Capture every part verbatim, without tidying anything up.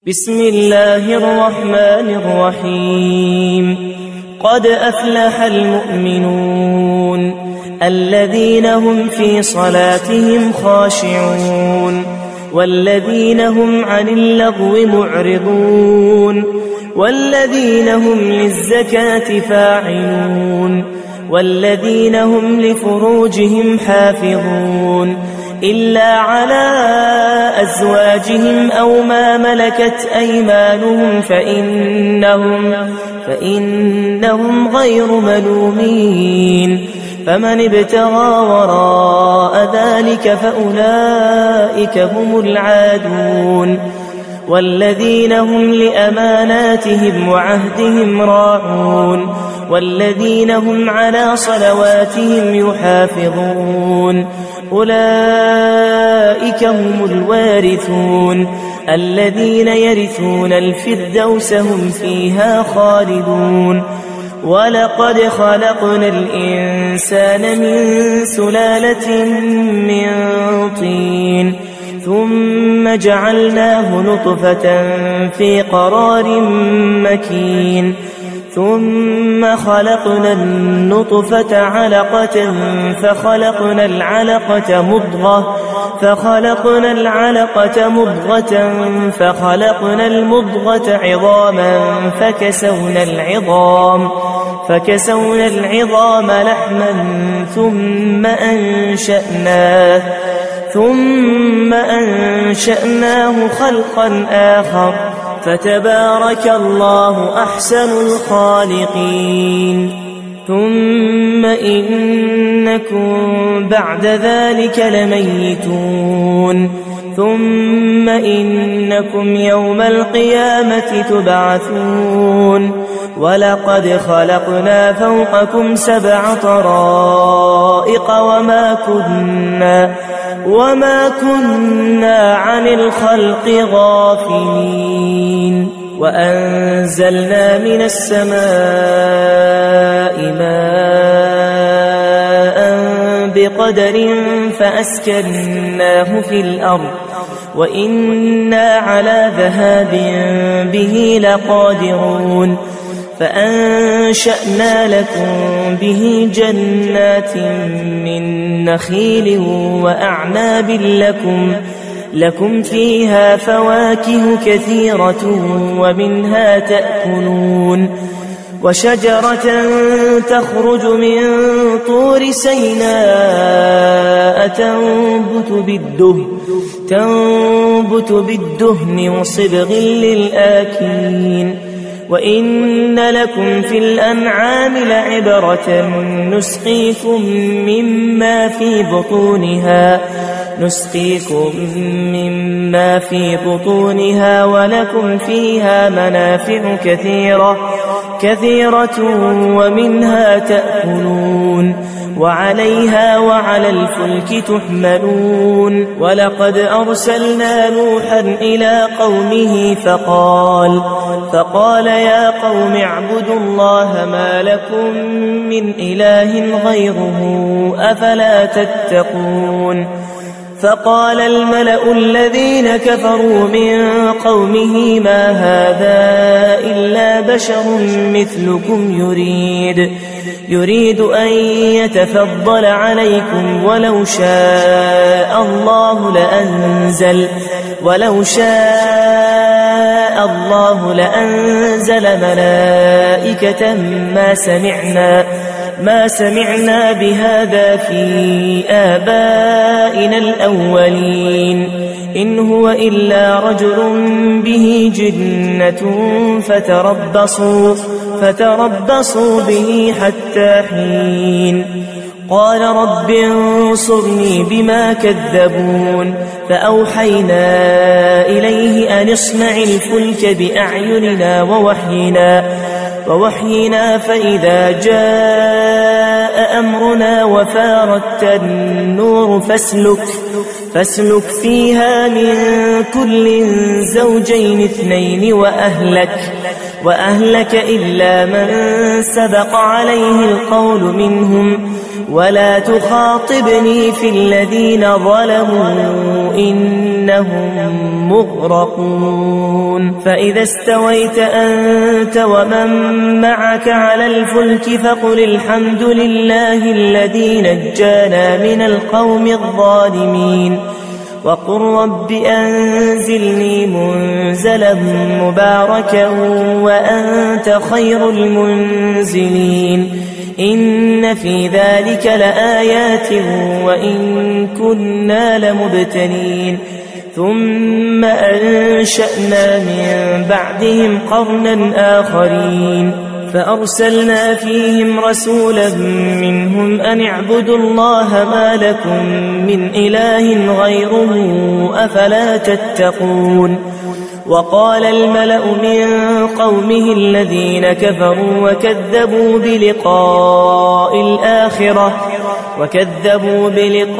بسم الله الرحمن الرحيم قد أفلح المؤمنون الذين هم في صلاتهم خاشعون والذين هم عن اللغو معرضون والذين هم للزكاة فاعلون والذين هم لفروجهم حافظون إلا على أزواجهم أو ما ملكت أيمانهم فإنهم, فإنهم غير ملومين فمن ابتغى وراء ذلك فأولئك هم العادون والذين هم لأماناتهم وعهدهم راعون والذين هم على صلواتهم يحافظون أولئك هم الوارثون الذين يرثون الفردوس هم فيها خالدون ولقد خلقنا الإنسان من سلالة من طين ثم جعلناه نطفة في قرار مكين ثم خلقنا النطفة علقة فخلقنا العلقة مضغة فخلقنا العلقة مضغة فخلقنا المضغة عظاما فكسونا العظام فكسونا العظام لحما ثم أنشأناه ثم أنشأناه خلقا آخر فتبارك الله أحسن الخالقين ثم إنكم بعد ذلك لميتون ثم إنكم يوم القيامة تبعثون ولقد خلقنا فوقكم سبع طرائق وما كنا وما كنا عن الخلق غافلين وأنزلنا من السماء ماء بقدر فأسكناه في الأرض وإنا على ذهاب به لقادرون فأنشأنا لكم به جنات من نخيل وأعناب لكم, لكم فيها فواكه كثيرة ومنها تأكلون وشجرة تخرج من طور سيناء تنبت بالدهن, تنبت بالدهن وصبغ للآكلين وإن لكم في الأنعام لعبرة نسقيكم مما في بطونها نسقيكم مما في بطونها ولكم فيها منافع كثيرة كثيرة ومنها تأكلون وعليها وعلى الفلك تحملون ولقد أرسلنا نوحا إلى قومه فقال فقال يا قوم اعبدوا الله ما لكم من إله غيره أفلا تتقون فقال الملأ الذين كفروا من قومه ما هذا إلا بشر مثلكم يريد يريد أن يتفضل عليكم ولو شاء الله لأنزل ولو شاء الله لأنزل ملائكة ما سمعنا ما سمعنا بهذا في آبائنا الأولين إن هو إلا رجل به جنة فتربصوا فتربصوا به حتى حين قال رب انصرني بما كذبون فأوحينا إليه أن اصنع الفلك بأعيننا ووحينا ووحينا فإذا جاء أمرنا وفارت النور فاسلك فاسلك فيها من كل زوجين اثنين وأهلك وأهلك إلا من سبق عليه القول منهم ولا تخاطبني في الذين ظلموا إنهم مغرقون فإذا استويت أنت ومن معك على الفلك فقل الحمد لله الذي نجانا من القوم الظالمين وقل رب أنزلني منزلا مباركا وأنت خير المنزلين إن في ذلك لآيات وإن كنا لمبتلين ثم أنشأنا من بعدهم قرنا آخرين فأرسلنا فيهم رسولا منهم أن اعبدوا الله ما لكم من إله غيره أفلا تتقون وقال الملأ من قومه الذين كفروا وكذبوا بلقاء الآخرة وكذبوا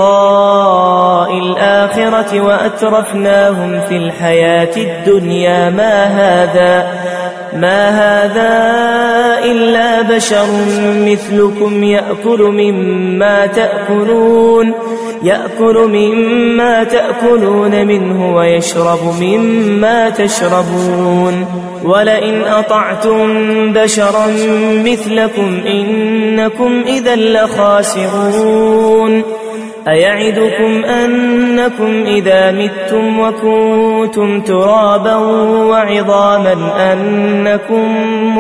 بلقاء الآخرة وأترفناهم في الحياة الدنيا ما هذا ما هذا إلا بشر مثلكم يأكل مما تأكلون يأكل مما تأكلون منه ويشرب مما تشربون ولئن أطعتم بشرا مثلكم إنكم إذا لخاسرون أيعدكم أنكم إذا متم وكنتم ترابا وعظاما أنكم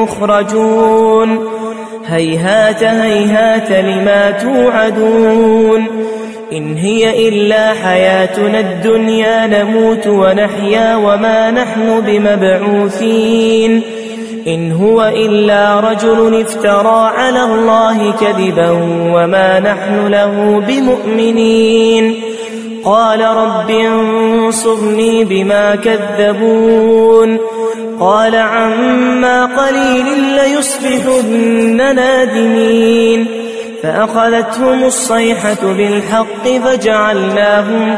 مخرجون هيهات هيهات لما توعدون إن هي إلا حياتنا الدنيا نموت ونحيا وما نحن بمبعوثين إن هو إلا رجل افترى على الله كذبا وما نحن له بمؤمنين قال رب انصرني بما كذبون قال عما قليل ليصبحن نادمين فأخذتهم الصيحة بالحق فجعلناهم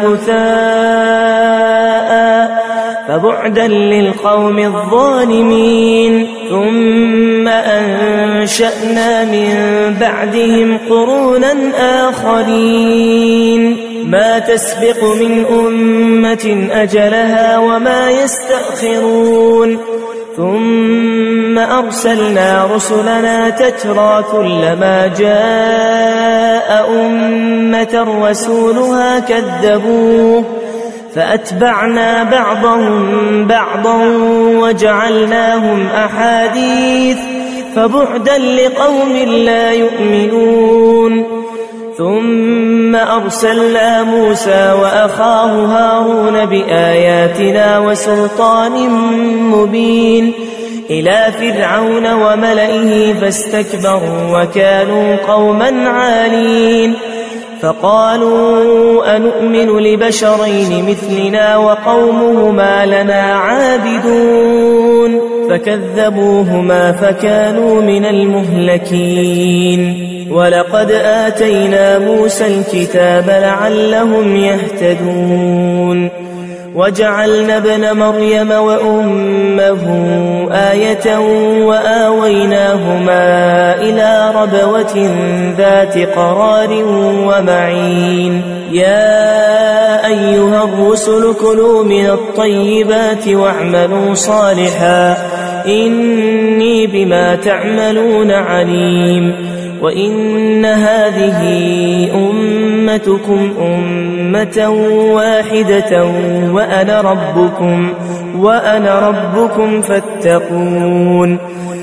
غثاء فبعدا للقوم الظالمين ثم أنشأنا من بعدهم قرونا آخرين ما تسبق من أمة أجلها وما يستأخرون ثم أرسلنا رسلنا تترى كلما جاء أمة رسولها كذبوه فأتبعنا بعضهم بعضا وجعلناهم أحاديث فبعدا لقوم لا يؤمنون ثم أرسلنا موسى وأخاه هارون بآياتنا وسلطان مبين إلى فرعون وملئه فاستكبروا وكانوا قوما عالين فقالوا أنؤمن لبشرين مثلنا وقومهما لنا عابدون فكذبوهما فكانوا من المهلكين ولقد آتينا موسى الكتاب لعلهم يهتدون وجعلنا ابن مريم وأمه آية وآويناهما إلى ربوة ذات قرار ومعين يا أيها الرسل كلوا من الطيبات واعملوا صالحا إني بما تعملون عليم وإن هذه أمتكم أمة واحدة وأنا ربكم وأنا ربكم فاتقون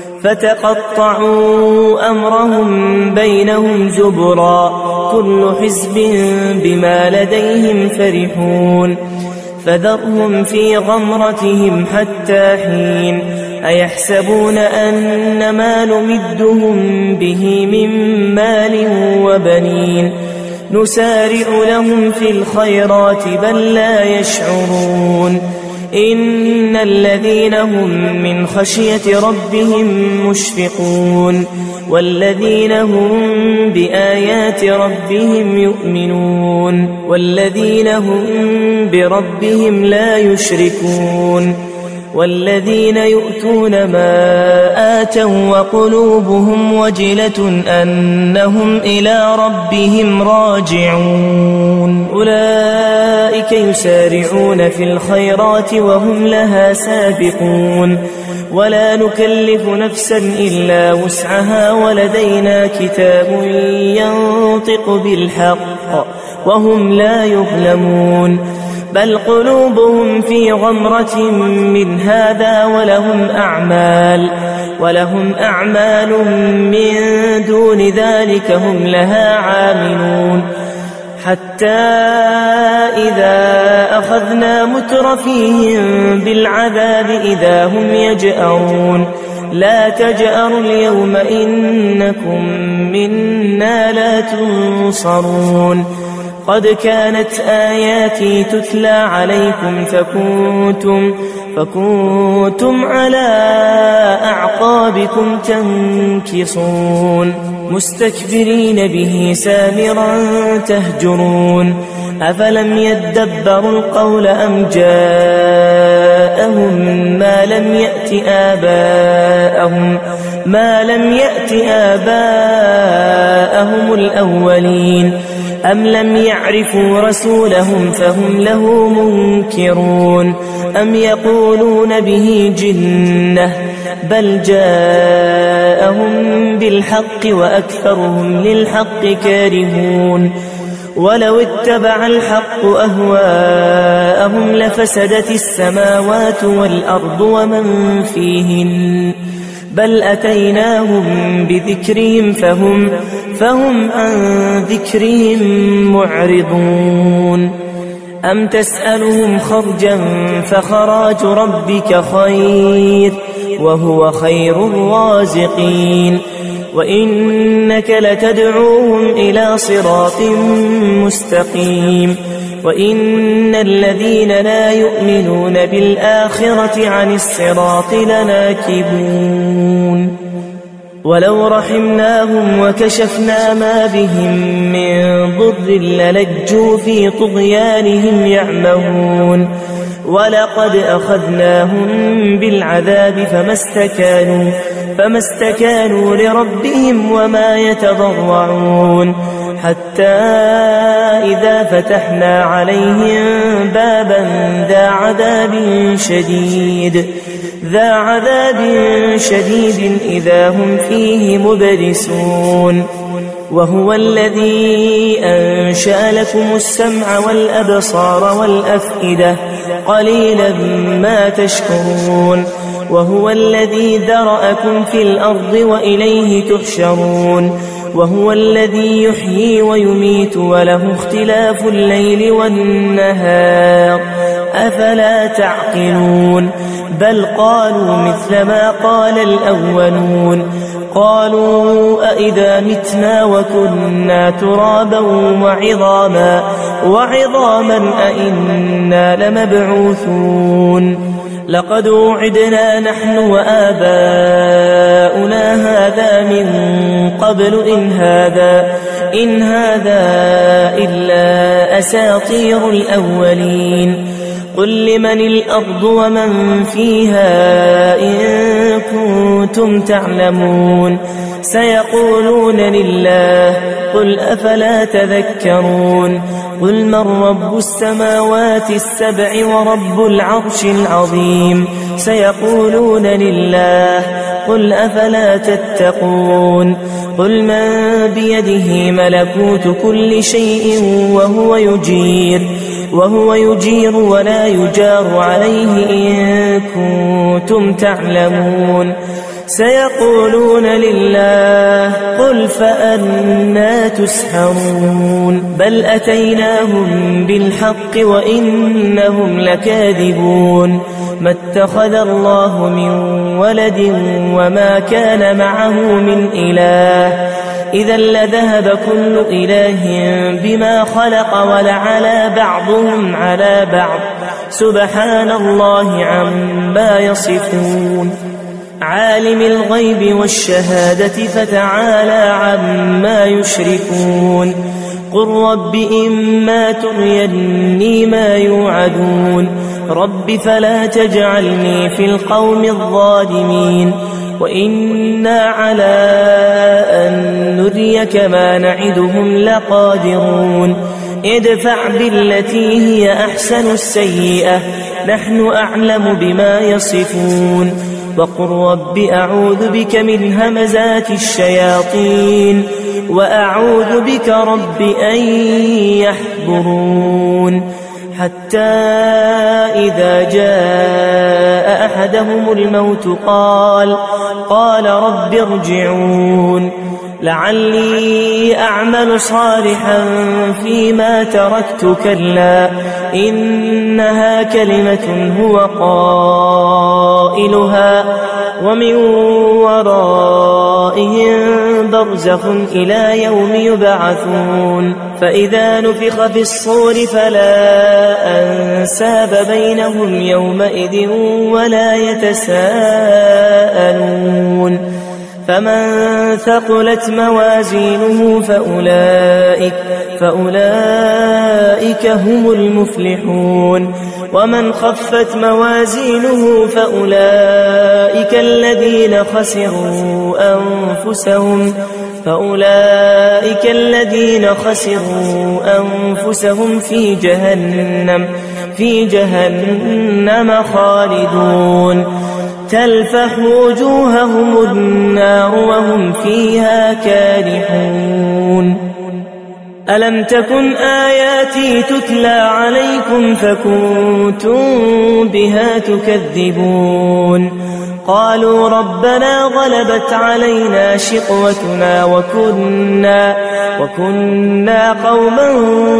فتقطعوا أمرهم بينهم زبرا كل حزب بما لديهم فرحون فذرهم في غمرتهم حتى حين أيحسبون أن ما نمدهم به من مال وبنين نسارع لهم في الخيرات بل لا يشعرون إن الذين هم من خشية ربهم مشفقون والذين هم بآيات ربهم يؤمنون والذين هم بربهم لا يشركون والذين يؤتون ما آتوا وقلوبهم وجلة أنهم إلى ربهم راجعون أولئك يسارعون في الخيرات وهم لها سابقون ولا نكلف نفسا إلا وسعها ولدينا كتاب ينطق بالحق وهم لا يظلمون بل قلوبهم في غمرة من هذا ولهم أعمال ولهم أعمال من دون ذلك هم لها عاملون حتى إذا أخذنا مترفيهم بالعذاب إذا هم يجأرون لا تجأروا اليوم إنكم منا لا تنصرون قد كانت آياتي تتلى عليكم فكنتم, فكنتم على أعقابكم تنكصون مستكبرين به سامرا تهجرون أفلم يدبروا القول أم جاءهم ما لم يأت آباءهم ما لم يأت آباءهم الأولين أم لم يعرفوا رسولهم فهم له منكرون أم يقولون به جنة بل جاءهم بالحق وأكثرهم للحق كارهون ولو اتبع الحق أهواءهم لفسدت السماوات والأرض ومن فيهن بل أتيناهم بذكرهم فهم, فهم عن ذكرهم معرضون أم تسألهم خرجا فخراج ربك خير وهو خير الرازقين وإنك لتدعوهم إلى صراط مستقيم وإن الذين لا يؤمنون بالآخرة عن الصراط لناكبون ولو رحمناهم وكشفنا ما بهم من ضر للجوا في طغيانهم يعمهون ولقد أخذناهم بالعذاب فما استكانوا, فما استكانوا لربهم وما يتضرعون حتى إذا فتحنا عليهم بابا ذا عذاب شديد ذا عذاب شديد إذا هم فيه مبلسون وهو الذي أنشأ لكم السمع والأبصار والأفئدة قليلا ما تشكرون وهو الذي ذرأكم في الأرض وإليه تحشرون وهو الذي يحيي ويميت وله اختلاف الليل والنهار أفلا تعقلون بل قالوا مثل ما قال الأولون قالوا أئذا متنا وكنا ترابا وعظاما وعظاما أئنا لمبعوثون لقد وعدنا نحن وآباؤنا هذا من قبل إن هذا, إن هذا إلا أساطير الأولين قل لمن الأرض ومن فيها إن كنتم تعلمون سيقولون لله قل أفلا تذكرون قل من رب السماوات السبع ورب العرش العظيم سيقولون لله قل أفلا تتقون قل من بيده ملكوت كل شيء وهو يجير وهو يجير ولا يجار عليه إن كنتم تعلمون سيقولون لله قل فأنى تسحرون بل أتيناهم بالحق وإنهم لكاذبون ما اتخذ الله من ولد وما كان معه من إله إذا لذهب كل إله بما خلق ولعلى بعضهم على بعض سبحان الله عما يصفون عالم الغيب والشهادة فتعالى عما يشركون قل رب إما تريني ما يوعدون رب فلا تجعلني في القوم الظالمين وإنا على أن نريك ما نعدهم لقادرون ادفع بالتي هي أحسن السيئة نحن أعلم بما يصفون وقل رب أعوذ بك من همزات الشياطين وأعوذ بك رب أن يحضرون حتى إذا جاء أحدهم الموت قال قال رب ارجعون لعلي أعمل صالحا فيما تركت كلا إنها كلمة هو قائلها ومن ورائهم برزخ إلى يوم يبعثون فإذا نفخ في الصور فلا أنساب بينهم يومئذ ولا يتساءلون فمن ثقلت موازينه فأولئك, فأولئك هم المفلحون ومن خفت موازينه فأولئك الذين خسروا أنفسهم فأولئك الذين خسروا أنفسهم في جهنم في جهنم خالدون تلفح وجوههم النار وهم فيها كارحون ألم تكن آياتي تتلى عليكم فكنتم بها تكذبون قالوا ربنا غلبت علينا شقوتنا وكنا, وكنا قوما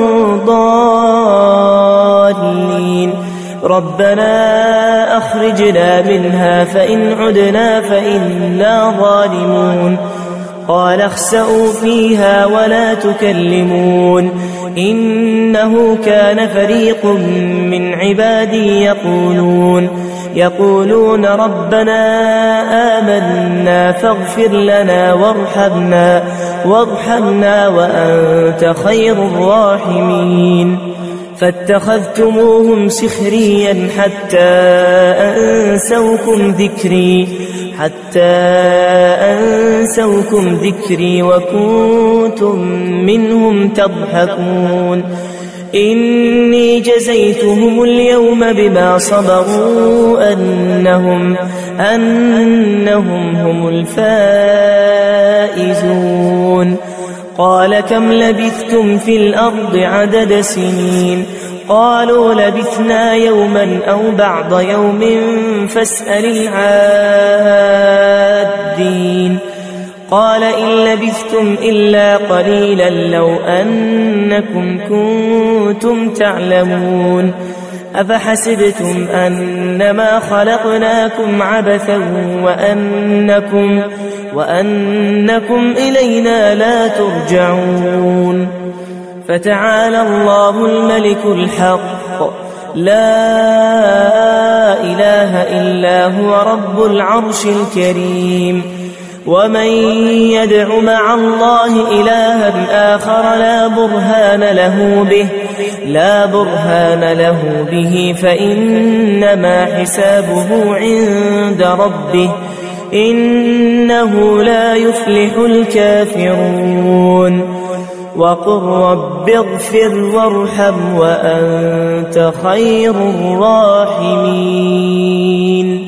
ضالين ربنا أخرجنا منها فإن عدنا فإنا ظالمون قال اخسئوا فيها ولا تكلمون إنه كان فريق من عبادي يقولون يقولون ربنا آمنا فاغفر لنا وارحمنا وارحمنا وأنت خير الراحمين فاتخذتموهم سخريا حتى أنسوكم ذكري حتى أنسوكم ذكري وكنتم منهم تضحكون إني جزيتهم اليوم بما صبروا أنهم, أنهم هم الفائزون قال كم لبثتم في الأرض عدد سنين قالوا لبثنا يوما أو بعض يوم فاسأل العادين قال إن لبثتم إلا قليلا لو أنكم كنتم تعلمون أفحسبتم أنما خلقناكم عبثا وأنكم, وأنكم إلينا لا ترجعون فتعالى الله الملك الحق لا إله إلا هو رب العرش الكريم ومن يدع مع الله إلها آخر لا برهان له به لا برهان له به فإنما حسابه عند ربه إنه لا يفلح الكافرون وقل رب اغفر وارحم وأنت خير الراحمين